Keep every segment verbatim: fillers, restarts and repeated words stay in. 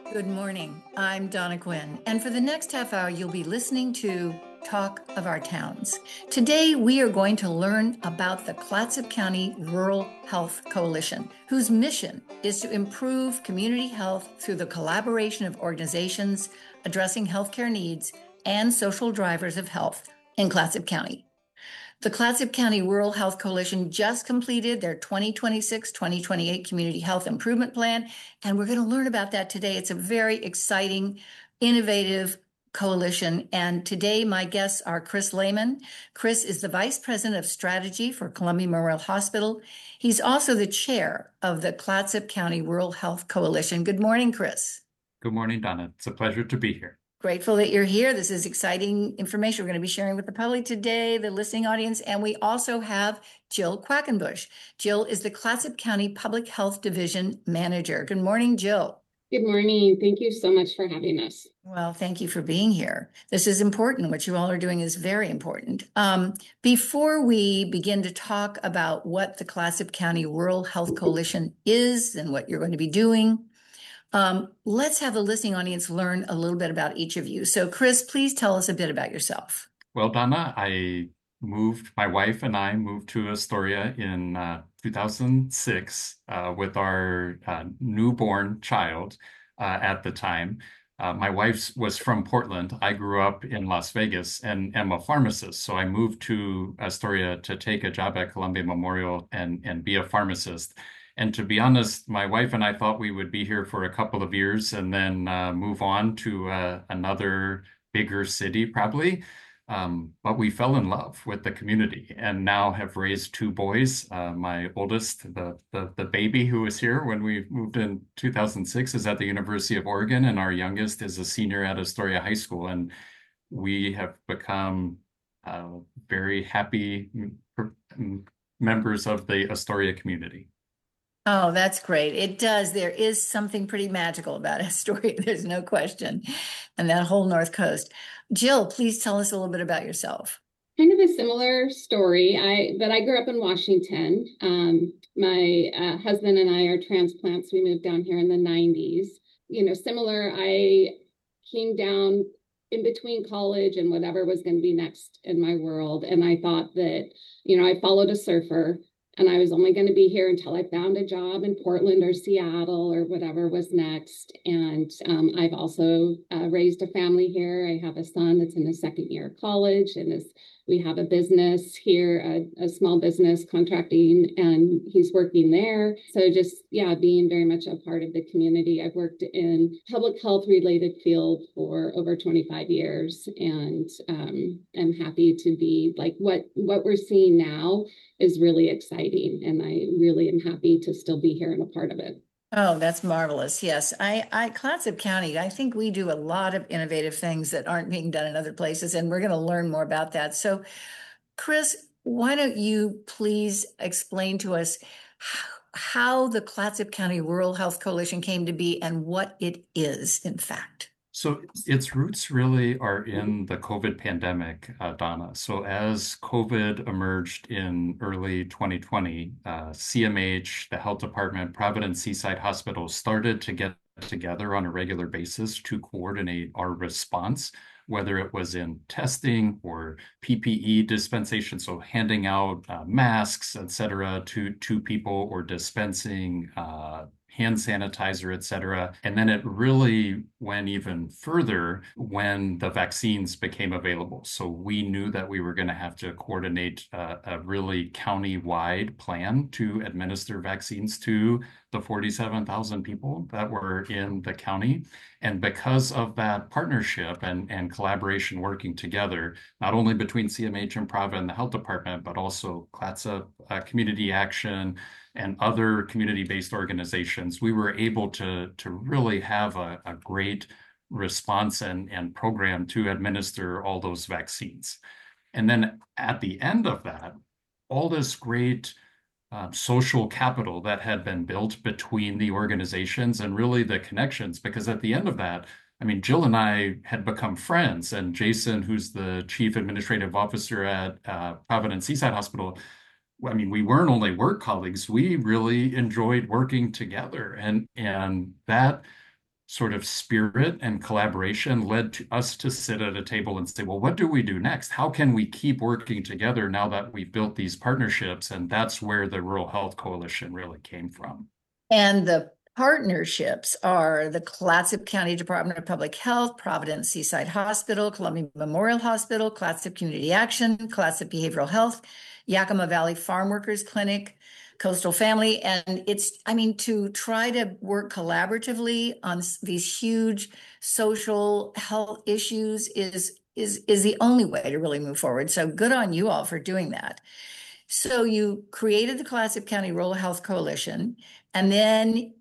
Good morning. I'm Donna Quinn, and for the next half hour, you'll be listening to Talk of Our Towns. Today, we are going to learn about the Clatsop County Rural Health Coalition, whose mission is to improve community health through the collaboration of organizations addressing healthcare needs and social drivers of health in Clatsop County. The Clatsop County Rural Health Coalition just completed their twenty twenty-six twenty twenty-eight Community Health Improvement Plan, and we're going to learn about that today. It's a very exciting, innovative coalition. And today, my guests are Chris Lehman. Chris is the Vice President of Strategy for Columbia Memorial Hospital. He's also the chair of the Clatsop County Rural Health Coalition. Good morning, Chris. Good morning, Donna. It's a pleasure to be here. Grateful that you're here. This is exciting information we're going to be sharing with the public today, the listening audience, and we also have Jill Quackenbush. Jill is the Clatsop County Public Health Division Manager. Good morning, Jill. Good morning. Thank you so much for having us. Well, thank you for being here. This is important. What you all are doing is very important. Um, before we begin to talk about what the Clatsop County Rural Health Coalition is and what you're going to be doing, Um, let's have the listening audience learn a little bit about each of you. So, Chris, please tell us a bit about yourself. Well, Donna, I moved, my wife and I moved to Astoria in uh, two thousand six uh, with our uh, newborn child uh, at the time. Uh, my wife was from Portland. I grew up in Las Vegas and am a pharmacist. So I moved to Astoria to take a job at Columbia Memorial and, and be a pharmacist. And to be honest, my wife and I thought we would be here for a couple of years and then uh, move on to uh, another bigger city, probably. Um, but we fell in love with the community and now have raised two boys. Uh, my oldest, the, the the baby who was here when we moved in two thousand six, is at the University of Oregon, and our youngest is a senior at Astoria High School. And we have become uh, very happy members of the Astoria community. Oh, that's great. It does. There is something pretty magical about Astoria. There's no question. And that whole North Coast. Jill, please tell us a little bit about yourself. Kind of a similar story. I but I grew up in Washington. Um, my uh, husband and I are transplants. We moved down here in the nineties. You know, similar. I came down in between college and whatever was going to be next in my world. And I thought that, you know, I followed a surfer. And I was only going to be here until I found a job in Portland or Seattle or whatever was next. And um, I've also uh, raised a family here. I have a son that's in his second year of college, and is, we have a business here, a, a small business contracting, and he's working there. So just, yeah, being very much a part of the community. I've worked in public health related field for over twenty-five years, and um, I'm happy to be like what, what we're seeing now is really exciting, and I really am happy to still be here and a part of it. Oh, that's marvelous. Yes. I, I, Clatsop County, I think we do a lot of innovative things that aren't being done in other places, and we're going to learn more about that. So, Chris, why don't you please explain to us how, how the Clatsop County Rural Health Coalition came to be and what it is, in fact? So its roots really are in the COVID pandemic, uh, Donna. So as COVID emerged in early twenty twenty, uh, C M H, the health department, Providence Seaside Hospital started to get together on a regular basis to coordinate our response, whether it was in testing or P P E dispensation, so handing out uh, masks, et cetera, to, to people, or dispensing uh, hand sanitizer, et cetera. And then it really went even further when the vaccines became available. So we knew that we were going to have to coordinate a, a really county-wide plan to administer vaccines to the forty-seven thousand people that were in the county. And because of that partnership and, and collaboration working together, not only between C M H and Prava and the health department, but also Clatsop uh, Community Action and other community-based organizations, we were able to, to really have a, a great response and, and program to administer all those vaccines. And then at the end of that, all this great uh, social capital that had been built between the organizations and really the connections, because at the end of that, I mean, Jill and I had become friends, and Jason, who's the chief administrative officer at uh, Providence Seaside Hospital, I mean, we weren't only work colleagues, we really enjoyed working together. And, and that sort of spirit and collaboration led to us to sit at a table and say, well, what do we do next? How can we keep working together now that we've built these partnerships? And that's where the Rural Health Coalition really came from. And the partnerships are the Clatsop County Department of Public Health, Providence Seaside Hospital, Columbia Memorial Hospital, Clatsop Community Action, Clatsop Behavioral Health, Yakima Valley Farm Workers Clinic, Coastal Family. And it's, I mean, to try to work collaboratively on these huge social health issues is, is, is the only way to really move forward. So good on you all for doing that. So you created the Clatsop County Rural Health Coalition, and then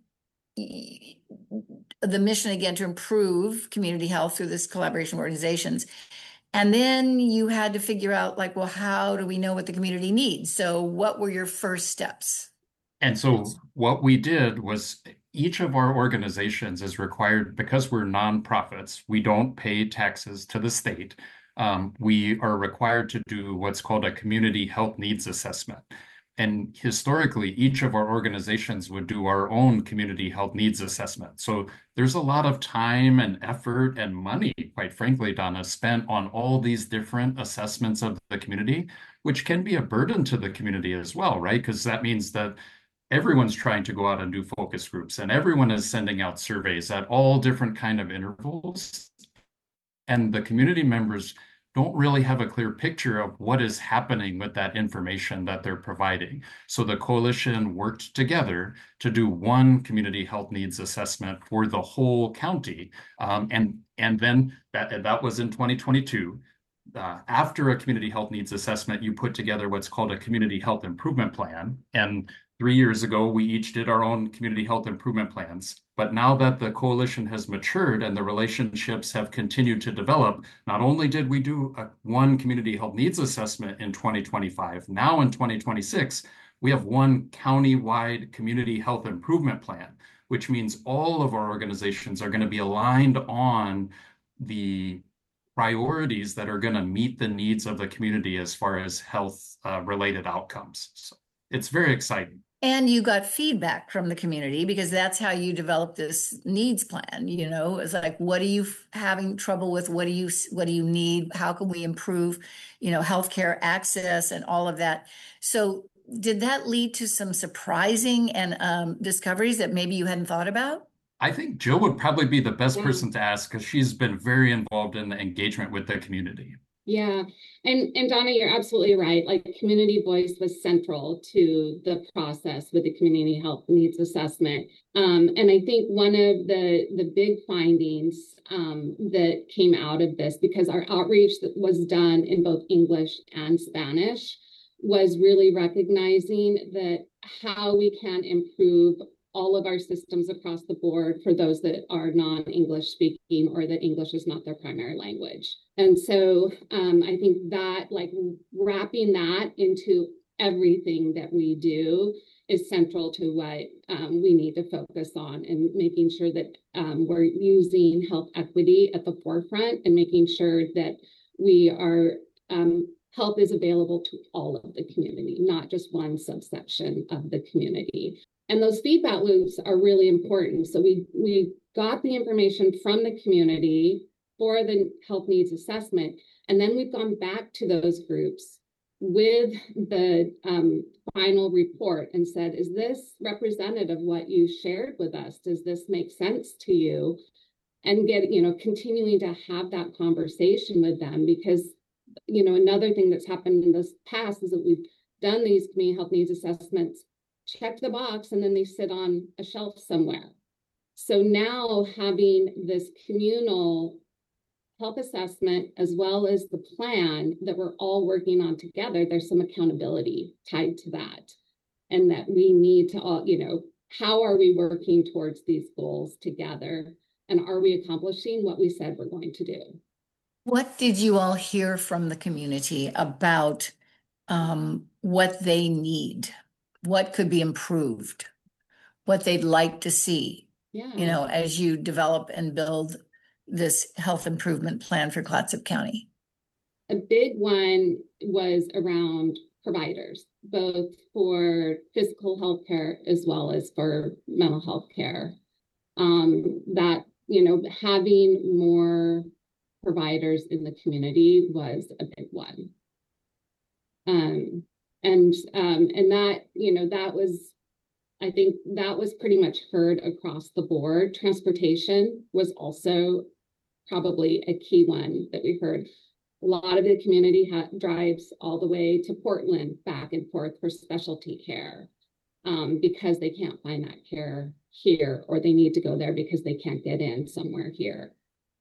the mission again to improve community health through this collaboration of organizations. And then you had to figure out like, well, how do we know what the community needs? So what were your first steps? And so what we did was each of our organizations is required, because we're nonprofits, we don't pay taxes to the state. Um, we are required to do what's called a community health needs assessment. And historically, each of our organizations would do our own community health needs assessment. So there's a lot of time and effort and money, quite frankly, Donna, spent on all these different assessments of the community, which can be a burden to the community as well, right? Because that means that everyone's trying to go out and do focus groups, and everyone is sending out surveys at all different kind of intervals. And the community members don't really have a clear picture of what is happening with that information that they're providing. So the coalition worked together to do one community health needs assessment for the whole county. Um, and, and then that, that was in twenty twenty-two. Uh, after a community health needs assessment, you put together what's called a community health improvement plan. And three years ago, we each did our own community health improvement plans. But now that the coalition has matured and the relationships have continued to develop, not only did we do a one community health needs assessment in twenty twenty-five, now in twenty twenty-six, we have one county-wide community health improvement plan, which means all of our organizations are going to be aligned on the priorities that are going to meet the needs of the community as far as health uh, related outcomes. So it's very exciting. And you got feedback from the community, because that's how you develop this needs plan. You know, it's like, what are you having trouble with? What do you, what do you need? How can we improve, you know, healthcare access and all of that? So did that lead to some surprising and um, discoveries that maybe you hadn't thought about? I think Jill would probably be the best Yeah. person to ask, because she's been very involved in the engagement with the community. Yeah, and and Donna, you're absolutely right. Like, community voice was central to the process with the community health needs assessment. Um, and I think one of the the big findings um, that came out of this, because our outreach that was done in both English and Spanish, was really recognizing that how we can improve all of our systems across the board for those that are non-English speaking or that English is not their primary language. And so um, I think that, like, wrapping that into everything that we do is central to what um, we need to focus on, and making sure that um, we're using health equity at the forefront, and making sure that we are um, health is available to all of the community, not just one subsection of the community. And those feedback loops are really important. So we we got the information from the community for the health needs assessment, and then we've gone back to those groups with the um, final report and said, is this representative of what you shared with us? Does this make sense to you? And get, you know, continuing to have that conversation with them, because, you know, another thing that's happened in this past is that we've done these community health needs assessments, check the box, and then they sit on a shelf somewhere. So now having this communal health assessment, as well as the plan that we're all working on together, there's some accountability tied to that. And that we need to all, you know, how are we working towards these goals together? And are we accomplishing what we said we're going to do? What did you all hear from the community about um, what they need? What could be improved? What they'd like to see, Yeah. you know, as you develop and build this health improvement plan for Clatsop County? A big one was around providers, both for physical health care as well as for mental health care. Um, that you know, having more providers in the community was a big one. Um, and um, and that, you know, that was, I think that was pretty much heard across the board. Transportation was also probably a key one that we heard. A lot of the community ha- drives all the way to Portland back and forth for specialty care um, because they can't find that care here, or they need to go there because they can't get in somewhere here.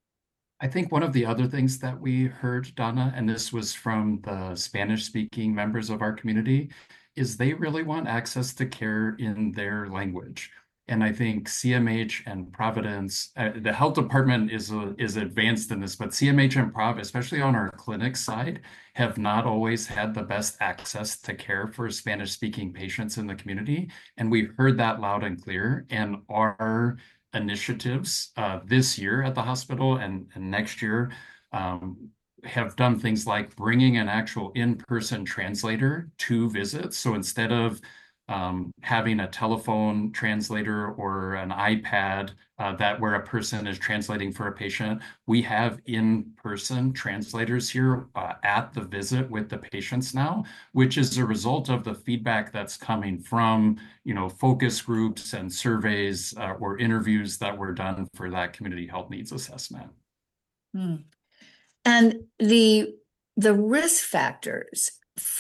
I think one of the other things that we heard, Donna, and this was from the Spanish-speaking members of our community, is they really want access to care in their language. And I think C M H and Providence, uh, the health department is uh, is advanced in this, but C M H and Prov, especially on our clinic side, have not always had the best access to care for Spanish-speaking patients in the community. And we heard that loud and clear. And our initiatives uh, this year at the hospital and, and next year um, have done things like bringing an actual in-person translator to visits. So instead of um, having a telephone translator or an iPad uh, that where a person is translating for a patient, we have in-person translators here uh, at the visit with the patients now, which is a result of the feedback that's coming from, you know, focus groups and surveys uh, or interviews that were done for that community health needs assessment. Hmm. And the the risk factors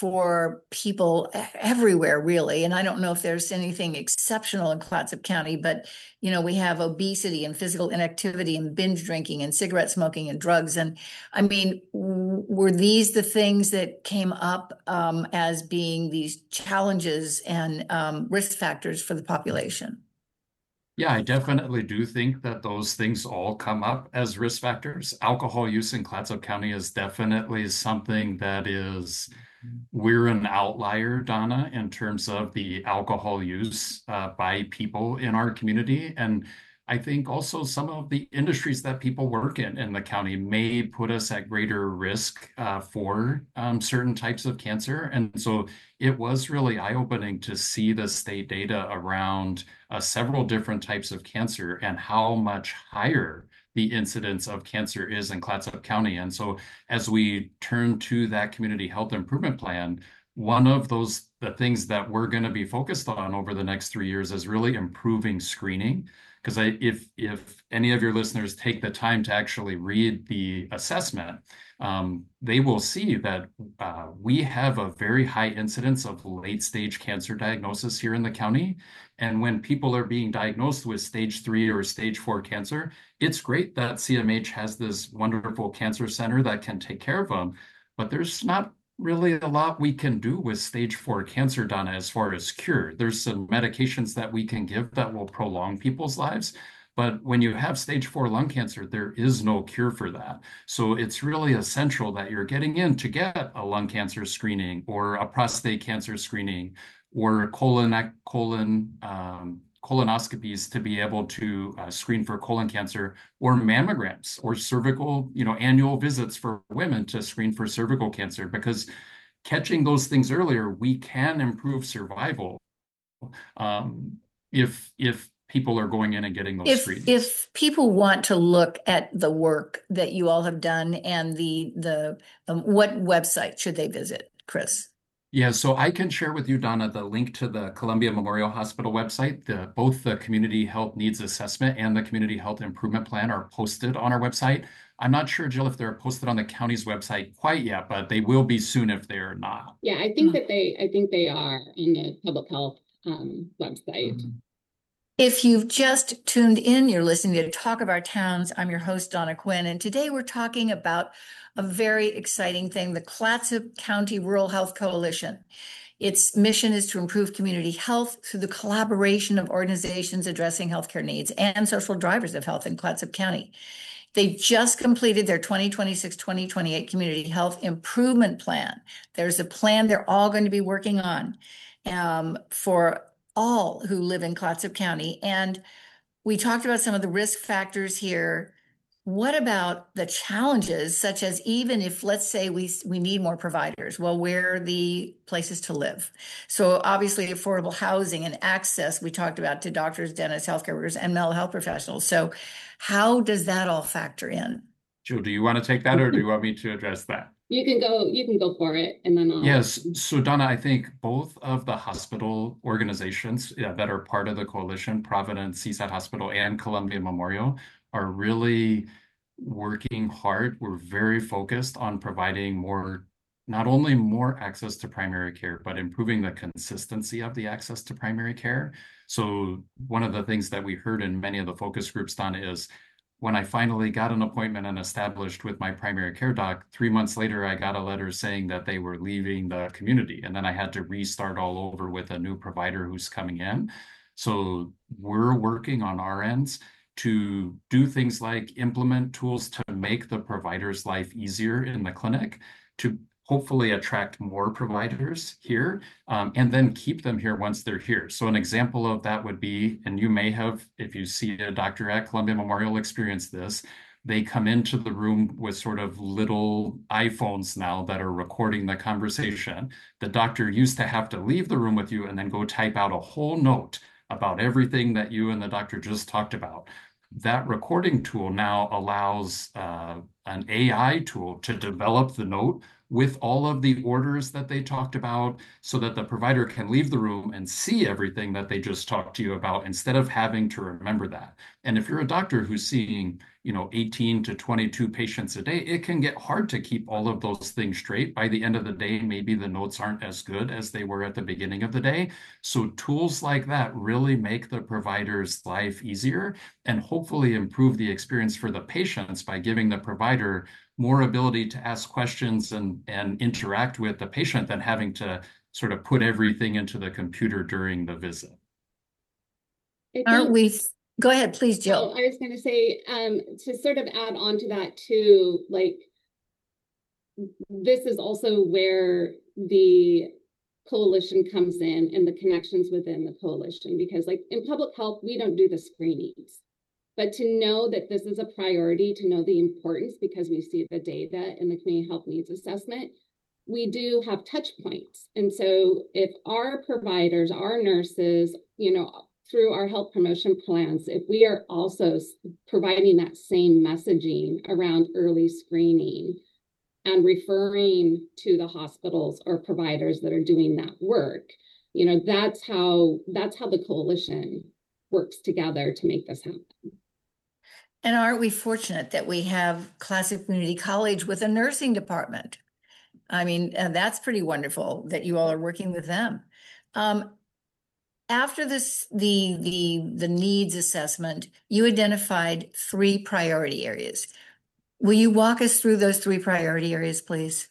for people everywhere, really, and I don't know if there's anything exceptional in Clatsop County, but you know, we have obesity and physical inactivity and binge drinking and cigarette smoking and drugs. And I mean, were these the things that came up um, as being these challenges and um, risk factors for the population? Yeah, I definitely do think that those things all come up as risk factors. Alcohol use in Clatsop County is definitely something that is, we're an outlier, Donna, in terms of the alcohol use uh, by people in our community. And I think also some of the industries that people work in in the county may put us at greater risk uh, for um, certain types of cancer. And so it was really eye-opening to see the state data around uh, several different types of cancer and how much higher the incidence of cancer is in Clatsop County. And so as we turn to that community health improvement plan, one of those the things that we're going to be focused on over the next three years is really improving screening. Because I, if if any of your listeners take the time to actually read the assessment, um, they will see that uh, we have a very high incidence of late stage cancer diagnosis here in the county. And when people are being diagnosed with stage three or stage four cancer, it's great that C M H has this wonderful cancer center that can take care of them. But there's not really a lot we can do with stage four cancer, Donna, as far as cure. There's some medications that we can give that will prolong people's lives. But when you have stage four lung cancer, there is no cure for that. So it's really essential that you're getting in to get a lung cancer screening or a prostate cancer screening or colon, colon, um, colonoscopies to be able to uh, screen for colon cancer, or mammograms or cervical, you know, annual visits for women to screen for cervical cancer, because catching those things earlier, we can improve survival um, if if people are going in and getting those If screenings. if people want to look at the work that you all have done and the the um, what website should they visit, Chris? Yeah, so I can share with you, Donna, the link to the Columbia Memorial Hospital website. The, both the Community Health Needs Assessment and the Community Health Improvement Plan are posted on our website. I'm not sure, Jill, if they're posted on the county's website quite yet, but they will be soon if they're not. Yeah, I think that they, I think they are on the public health um, website. Mm-hmm. If you've just tuned in, you're listening to Talk of Our Towns. I'm your host, Donna Quinn, and today we're talking about a very exciting thing, the Clatsop County Rural Health Coalition. Its mission is to improve community health through the collaboration of organizations addressing healthcare needs and social drivers of health in Clatsop County. They've just completed their twenty twenty-six twenty twenty-eight Community Health Improvement Plan. There's a plan they're all going to be working on um, for all who live in Clatsop County. And we talked about some of the risk factors here. What about the challenges, such as even if, let's say, we we need more providers, well, where are the places to live? So obviously, affordable housing and access, we talked about, to doctors, dentists, healthcare workers, and mental health professionals. So how does that all factor in? Jill, do you want to take that, or do you want me to address that? You can go, you can go for it, and then I'll. Yes. So Donna, I think both of the hospital organizations, yeah, that are part of the coalition, Providence Seaside Hospital and Columbia Memorial, are really working hard. We're very focused on providing more, not only more access to primary care, but improving the consistency of the access to primary care. So one of the things that we heard in many of the focus groups, Donna, is when I finally got an appointment and established with my primary care doc, three months later, I got a letter saying that they were leaving the community. And then I had to restart all over with a new provider who's coming in. So we're working on our ends to do things like implement tools to make the provider's life easier in the clinic, to hopefully attract more providers here, um, and then keep them here once they're here. So an example of that would be, and you may have, if you see a doctor at Columbia Memorial, experience this, they come into the room with sort of little iPhones now that are recording the conversation. The doctor used to have to leave the room with you and then go type out a whole note about everything that you and the doctor just talked about. That recording tool now allows uh, an A I tool to develop the note with all of the orders that they talked about, so that the provider can leave the room and see everything that they just talked to you about instead of having to remember that. And if you're a doctor who's seeing, you know, eighteen to twenty-two patients a day, it can get hard to keep all of those things straight. By the end of the day, maybe the notes aren't as good as they were at the beginning of the day. So tools like that really make the provider's life easier and hopefully improve the experience for the patients by giving the provider more ability to ask questions and, and interact with the patient than having to sort of put everything into the computer during the visit. Aren't we? Go ahead, please, Jill. Oh, I was going to say, um, to sort of add on to that too, like, this is also where the coalition comes in and the connections within the coalition, because like in public health, we don't do the screenings. But to know that this is a priority, to know the importance, because we see the data in the community health needs assessment, we do have touch points. And so if our providers, our nurses, you know, through our health promotion plans, if we are also providing that same messaging around early screening and referring to the hospitals or providers that are doing that work, you know, that's how that's how the coalition works together to make this happen. And aren't we fortunate that we have Classic Community College with a nursing department? I mean, uh, that's pretty wonderful that you all are working with them. Um, after this, the the the needs assessment, you identified three priority areas. Will you walk us through those three priority areas, please?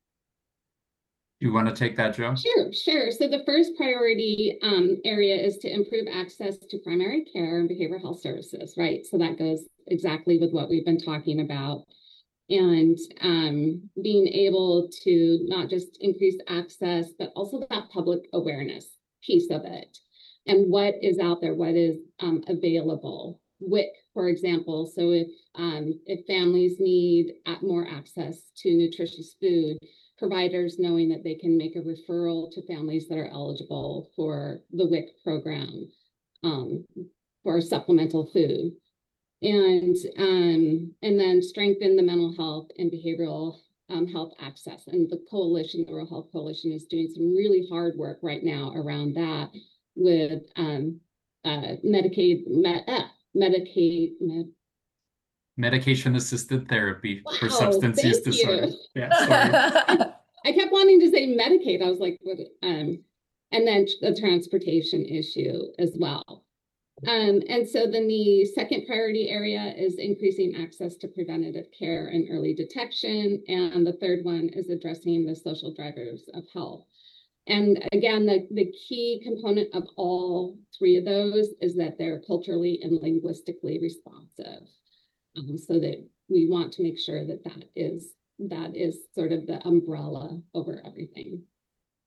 You want to take that, Joe? Sure, sure. So the first priority um, area is to improve access to primary care and behavioral health services, right? So that goes exactly with what we've been talking about. And um, being able to not just increase access, but also that public awareness piece of it. And what is out there, what is um, available. W I C, for example, so if, um, if families need more access to nutritious food, providers knowing that they can make a referral to families that are eligible for the W I C program um, for supplemental food. And um, and then strengthen the mental health and behavioral um, health access. And the coalition, the Rural Health Coalition, is doing some really hard work right now around that with um, uh, Medicaid, med, uh, Medicaid, med Medication-assisted therapy wow, for substance use disorder. Yeah, sorry. I kept wanting to say Medicaid. I was like, what? Um, and then the transportation issue as well. Um, and so then the second priority area is increasing access to preventative care and early detection. And the third one is addressing the social drivers of health. And again, the, the key component of all three of those is that they're culturally and linguistically responsive. Um, so that we want to make sure that that is that is sort of the umbrella over everything.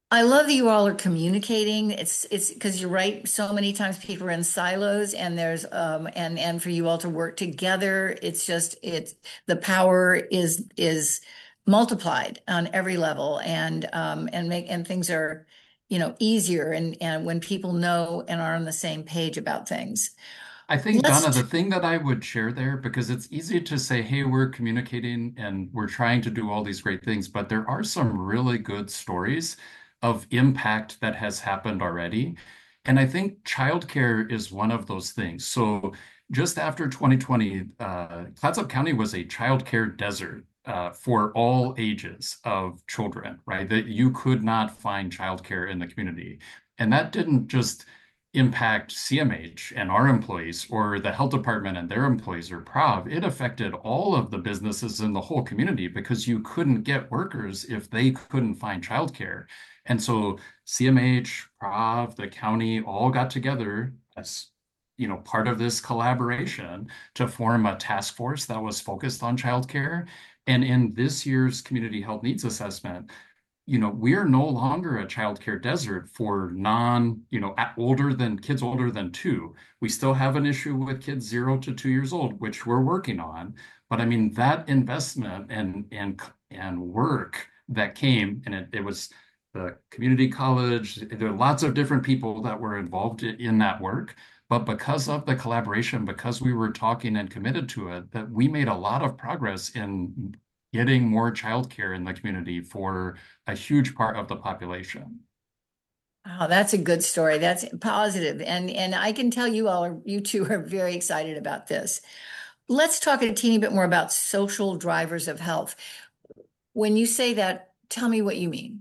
I love that you all are communicating. It's it's because you're right. So many times people are in silos, and there's um and and for you all to work together, it's just it's the power is is multiplied on every level, and um and make and things are, you know, easier, and and when people know and are on the same page about things. I think, Donna, Let's the thing that I would share there, because it's easy to say, hey, we're communicating and we're trying to do all these great things, but there are some really good stories of impact that has happened already. And I think childcare is one of those things. So just after twenty twenty, uh, Clatsop County was a childcare desert uh, for all ages of children, right? That you could not find childcare in the community. And that didn't just impact C M H and our employees or the health department and their employees or Prov, it affected all of the businesses in the whole community because you couldn't get workers if they couldn't find childcare. And so C M H, Prov, the county all got together as you know, part of this collaboration to form a task force that was focused on childcare. And in this year's community health needs assessment, you know, we are no longer a childcare desert for non, you know, older than kids older than two. We still have an issue with kids zero to two years old, which we're working on. But I mean, that investment and and and work that came, and it, it was the community college. There are lots of different people that were involved in that work. But because of the collaboration, because we were talking and committed to it, that we made a lot of progress in getting more childcare in the community for a huge part of the population. Oh, that's a good story. That's positive. And and I can tell you all are you two are very excited about this. Let's talk a teeny bit more about social drivers of health. When you say that, tell me what you mean.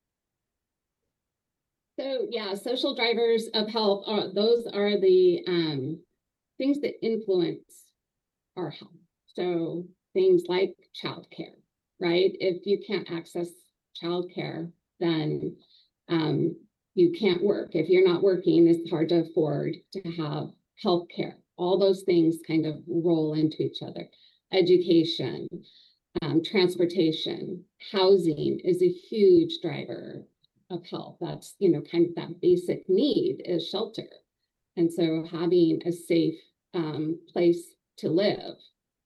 So yeah, social drivers of health are those are the um, things that influence our health. So things like childcare, right? If you can't access childcare, then um, you can't work. If you're not working, it's hard to afford to have health care. All those things kind of roll into each other. Education, um, transportation, housing is a huge driver of health. That's, you know, kind of that basic need is shelter. And so having a safe um, place to live.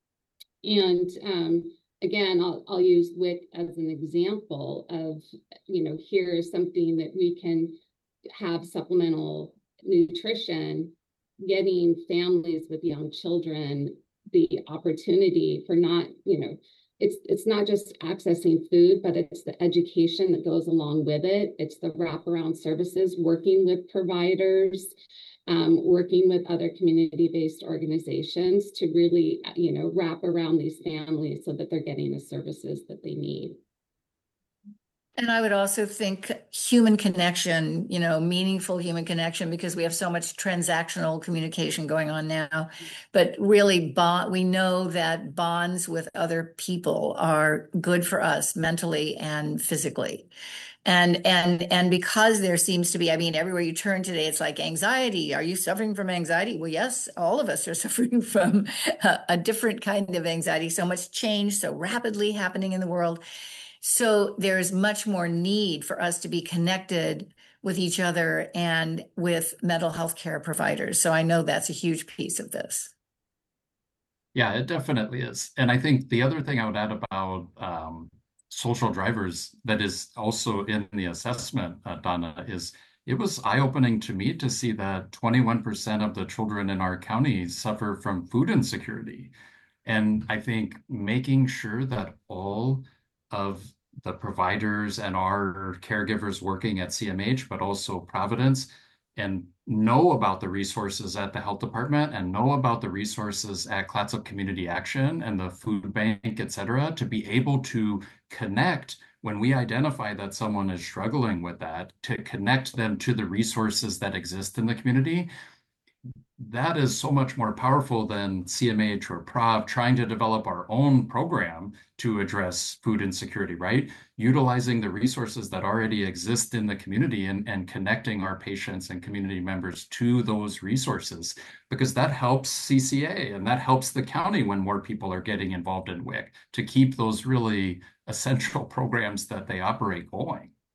And um, again, I'll, I'll use W I C as an example of, you know, here is something that we can have supplemental nutrition, getting families with young children the opportunity for not, you know, it's it's not just accessing food, but it's the education that goes along with it. It's the wraparound services, working with providers, um, working with other community-based organizations to really, you know, wrap around these families so that they're getting the services that they need. And I would also think human connection, you know, meaningful human connection, because we have so much transactional communication going on now. But really, bond, we know that bonds with other people are good for us mentally and physically. And and and because there seems to be, I mean, everywhere you turn today, it's like anxiety. Are you suffering from anxiety? Well, yes, all of us are suffering from a, a different kind of anxiety. So much change so rapidly happening in the world. So there's much more need for us to be connected with each other and with mental health care providers. So I know that's a huge piece of this. Yeah, it definitely is. And I think the other thing I would add about um, social drivers that is also in the assessment, uh, Donna, is it was eye-opening to me to see that twenty-one percent of the children in our county suffer from food insecurity. And I think making sure that all of the providers and our caregivers working at C M H, but also Providence, and know about the resources at the health department and know about the resources at Clatsop Community Action and the food bank, et cetera, to be able to connect when we identify that someone is struggling with that, to connect them to the resources that exist in the community. That is so much more powerful than C M H or Prov trying to develop our own program to address food insecurity, right? Utilizing the resources that already exist in the community and, and connecting our patients and community members to those resources, because that helps C C A and that helps the county when more people are getting involved in W I C to keep those really essential programs that they operate going.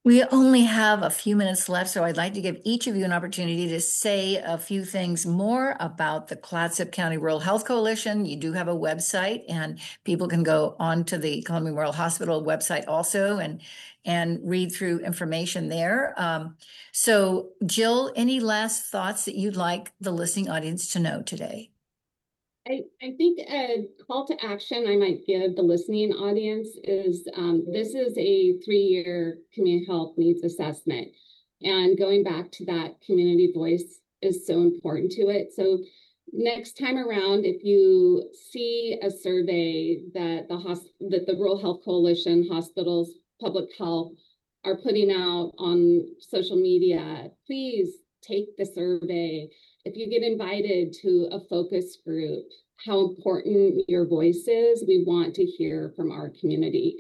We only have a few minutes left, so I'd like to give each of you an opportunity to say a few things more about the Clatsop County Rural Health Coalition. You do have a website, and people can go onto the Columbia Memorial Hospital website also and and read through information there. Um, so, Jill, any last thoughts that you'd like the listening audience to know today? I, I think a call to action I might give the listening audience is um, this is a three-year community health needs assessment. And going back to that community voice is so important to it. So next time around, if you see a survey that the hosp- that the Rural Health Coalition, hospitals, public health are putting out on social media, please take the survey. If you get invited to a focus group, how important your voice is, we want to hear from our community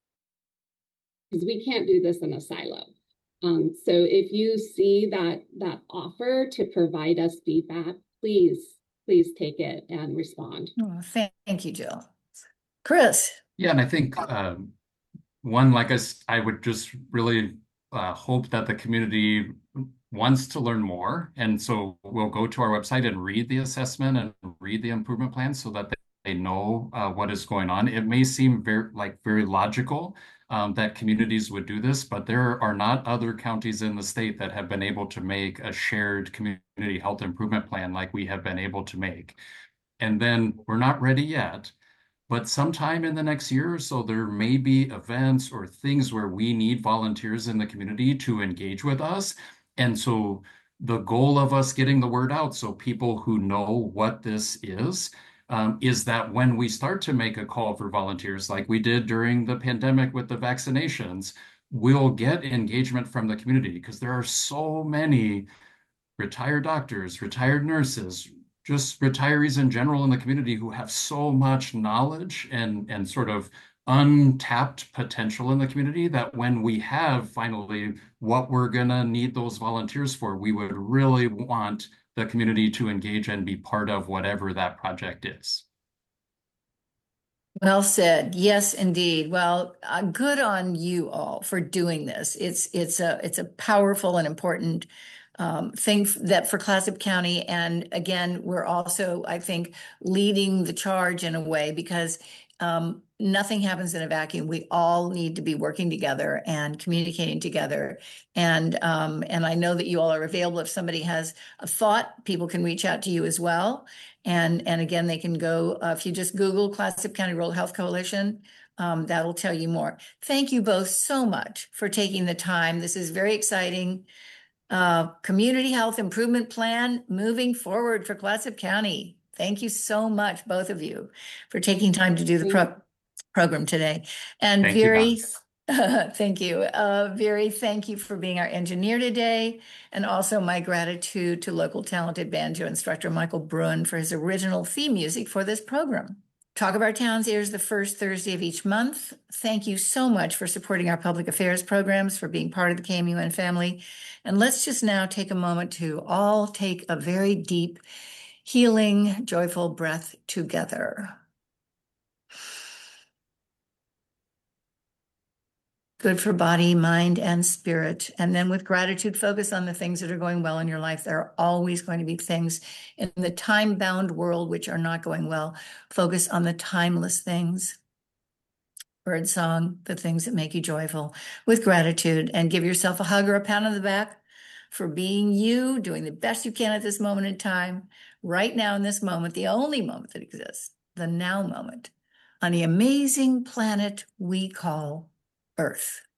because we can't do this in a silo. Um, so if you see that that offer to provide us feedback, please, please take it and respond. Oh, thank, thank you, Jill. Chris. Yeah, and I think um, one, like us, I would just really uh, hope that the community wants to learn more. And so we'll go to our website and read the assessment and read the improvement plan so that they, they know uh, what is going on. It may seem very like very logical um, that communities would do this, but there are not other counties in the state that have been able to make a shared community health improvement plan like we have been able to make. And then we're not ready yet. But sometime in the next year or so, there may be events or things where we need volunteers in the community to engage with us. And so the goal of us getting the word out so people who know what this is, um, is that when we start to make a call for volunteers, like we did during the pandemic with the vaccinations, we'll get engagement from the community because there are so many retired doctors, retired nurses, just retirees in general in the community who have so much knowledge and, and sort of untapped potential in the community that when we have finally what we're gonna need those volunteers for, we would really want the community to engage and be part of whatever that project is. Well said. Yes, indeed. Well, uh, good on you all for doing this. It's it's a it's a powerful and important um, thing f- that for Clatsop County. And again, we're also, I think, leading the charge in a way because um, nothing happens in a vacuum. We all need to be working together and communicating together. And um, and I know that you all are available. If somebody has a thought, people can reach out to you as well. And, and again, they can go, uh, if you just Google Clatsop County Rural Health Coalition, um, that'll tell you more. Thank you both so much for taking the time. This is very exciting. Uh, Community Health Improvement Plan moving forward for Clatsop County. Thank you so much, both of you, for taking time to do the pro program today. And Thank you, very, Don. thank you. Uh, very thank you for being our engineer today. And also my gratitude to local talented banjo instructor Michael Bruin for his original theme music for this program. Talk of Our Towns airs the first Thursday of each month. Thank you so much for supporting our public affairs programs, for being part of the K M U N family. And let's just now take a moment to all take a very deep, healing, joyful breath together. Good for body, mind, and spirit. And then with gratitude, focus on the things that are going well in your life. There are always going to be things in the time-bound world which are not going well. Focus on the timeless things. Bird song, the things that make you joyful with gratitude, and give yourself a hug or a pat on the back for being you, doing the best you can at this moment in time, right now in this moment, the only moment that exists, the now moment, on the amazing planet we call Earth.